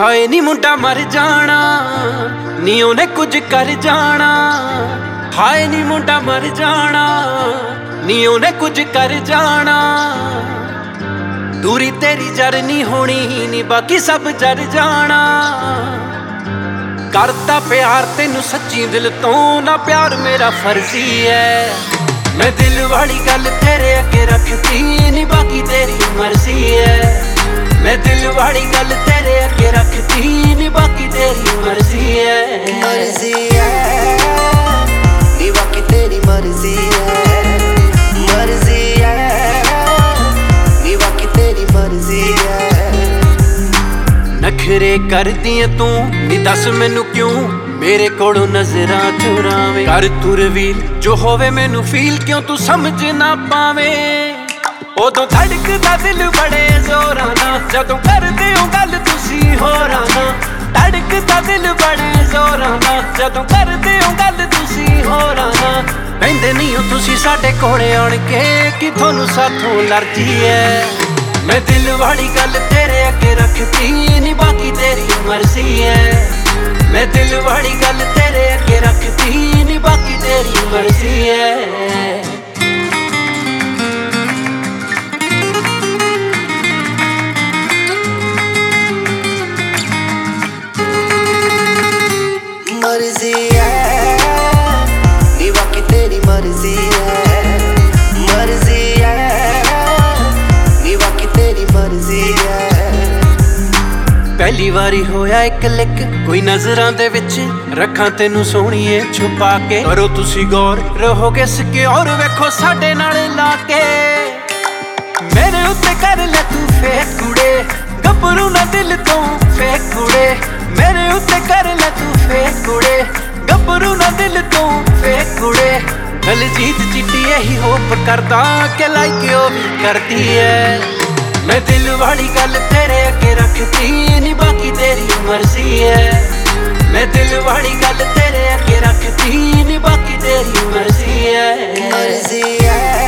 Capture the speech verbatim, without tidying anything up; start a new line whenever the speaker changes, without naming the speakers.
ਹਾਏ ਨੀ ਮੁੰਡਾ ਮਰ ਜਾਣਾ ਨੀ ਉਹਨੇ ਕੁਝ ਕਰ ਜਾਣਾ। ਹਾਏ ਨੀ ਮੁੰਡਾ ਮਰ ਜਾਣਾ ਨੀ ਉਹਨੇ ਕੁਝ ਕਰ ਜਾਣਾ। ਦੂਰੀ ਤੇਰੀ ਜਰ ਨੀ ਹੋਣੀ ਨੀ ਬਾਕੀ ਸਭ ਜਰ ਜਾਣਾ। ਕਰਦਾ ਪਿਆਰ ਤੈਨੂੰ ਸੱਚੀ ਦਿਲ ਤੋਂ, ਨਾ ਪਿਆਰ ਮੇਰਾ ਫਰਜ਼ੀ ਹੈ। ਮੈਂ ਦਿਲ ਵਾਲੀ ਗੱਲ ਤੇਰੇ ਅੱਗੇ ਰੱਖਤੀ ਨੀ ਬਾਕੀ ਤੇਰੀ ਮਰਜ਼ੀ ਹੈ। ਮੈਂ ਦਿਲ ਵਾਲੀ ਗੱਲ ਤੇਰੇ ਅੱਗੇ ਰੱਖਤੀ ਨੀ ਬਾਕੀ ਤੇਰੀ ਮਰਜ਼ੀ ਹੈ।
ਮਰਜ਼ੀ ਹੈ ਨੀ ਬਾਕੀ ਤੇਰੀ ਮਰਜ਼ੀ ਹੈ। ਮਰਜ਼ੀ ਹੈ ਨੀ ਬਾਕੀ ਤੇਰੀ ਮਰਜ਼ੀ ਹੈ।
ਨਖਰੇ ਕਰਦੀ ਏ ਤੂੰ ਨੀ ਦੱਸ ਮੈਨੂੰ ਕਿਉਂ ਮੇਰੇ ਕੋਲੋਂ ਨਜ਼ਰਾਂ ਚੁਰਾਵੇਂ। ਕਰ ਤੁਰ ਵੀਰ ਜੋ ਹੋਵੇ ਮੈਨੂੰ ਫੀਲ ਕਿਉਂ ਤੂੰ ਸਮਝ ਨਾ ਪਾਵੇਂ। ਉਦੋਂ ਧੜਕਦਾ ਦਿਲ ਬੜੇ ਜ਼ੋਰਾਂ ਨਾਲ ਜਦੋਂ ਕਰਦੇ ਹੋ ਗੱਲ ਤੁਸੀਂ ਹੋਰਾਂ ਨਾਲ। ਧੜਕਦਾ ਦਿਲ ਬੜੇ ਜ਼ੋਰਾਂ ਨਾਲ ਜਦੋਂ ਕਰਦੇ ਹੋ ਗੱਲ ਤੁਸੀਂ ਹੋਰਾਂ ਨਾਲ। ਕਹਿੰਦੇ ਨਹੀਂ ਹੋ ਤੁਸੀਂ ਸਾਡੇ ਕੋਲੇ ਆਣ ਕੇ ਕਿ ਤੁਹਾਨੂੰ ਸਾਥੋਂ ਅਲਰਜੀ ਹੈ। ਮੈਂ ਦਿਲ ਵਾਲੀ ਗੱਲ ਤੇਰੇ ਅੱਗੇ ਰੱਖਤੀ ਨੀ ਬਾਕੀ ਤੇਰੀ ਮਰਜ਼ੀ ਹੈ। ਮੈਂ ਦਿਲ ਵਾਲੀ ਗੱਲ ਤੇਰੇ ਅੱਗੇ ਰੱਖਤੀ ਨੀ ਬਾਕੀ ਤੇਰੀ ਮਰਜ਼ੀ ਹੈ।
ਮਰਜ਼ੀ ਹੈ ਨੀ ਬਾਕੀ ਤੇਰੀ ਮਰਜ਼ੀ ਹੈ। ਮਰਜ਼ੀ ਹੈ ਨੀ ਬਾਕੀ ਤੇਰੀ ਮਰਜ਼ੀ ਹੈ।
ਪਹਿਲੀ ਵਾਰੀ ਹੋਇਆ ਇੱਕ ਲਿਕ ਕੋਈ ਨਜ਼ਰਾਂ ਦੇ ਵਿੱਚ ਰੱਖਾਂ ਤੈਨੂੰ ਸੋਹਣੀਏ ਛੁਪਾ ਕੇ। ਕਰੋ ਤੁਸੀਂ ਗੌਰ ਰਹੋਗੇ ਸਿਕਿਉਰ ਵੇਖੋ ਸਾਡੇ ਨਾਲ ਲਾ ਕੇ। ਮੇਰੇ ਉੱਤੇ ਕਰ ਲੈ ਤੂੰ ਫੇਕ ਕੁੜੇ ਗੱਭਰੂ ਨਾ ਦਿਲ ਤੋਂ ਫੇਕ ਕੁੜੇ। ਮੇਰੇ ਉੱਤੇ ਕਰ ਲੈ ਤੂੰ ਫੇਕ ਕੁੜੇ ਗੱਭਰੂ ਨਾ ਦਿਲ ਤੋਂ ਫੇਕ ਕੁੜੇ। ਦਲਜੀਤ ਚਿੱਟੀ ਇਹੀ ਹੋਪ ਕਰਦਾ ਕਿ ਲਾਈਕ ਉਹ ਵੀ ਕਰਦੀ ਹੈ। ਮੈਂ ਦਿਲ ਵਾਲੀ ਗੱਲ ਤੇਰੇ ਅੱਗੇ ਰੱਖਤੀ ਨੀ ਬਾਕੀ ਤੇਰੀ ਮਰਜ਼ੀ ਹੈ। ਮੈਂ ਦਿਲ ਵਾਲੀ ਗੱਲ ਤੇਰੇ ਅੱਗੇ ਰੱਖਤੀ ਨੀ ਬਾਕੀ ਤੇਰੀ ਮਰਜ਼ੀ ਹੈ।
ਮਰਜ਼ੀ ਹੈ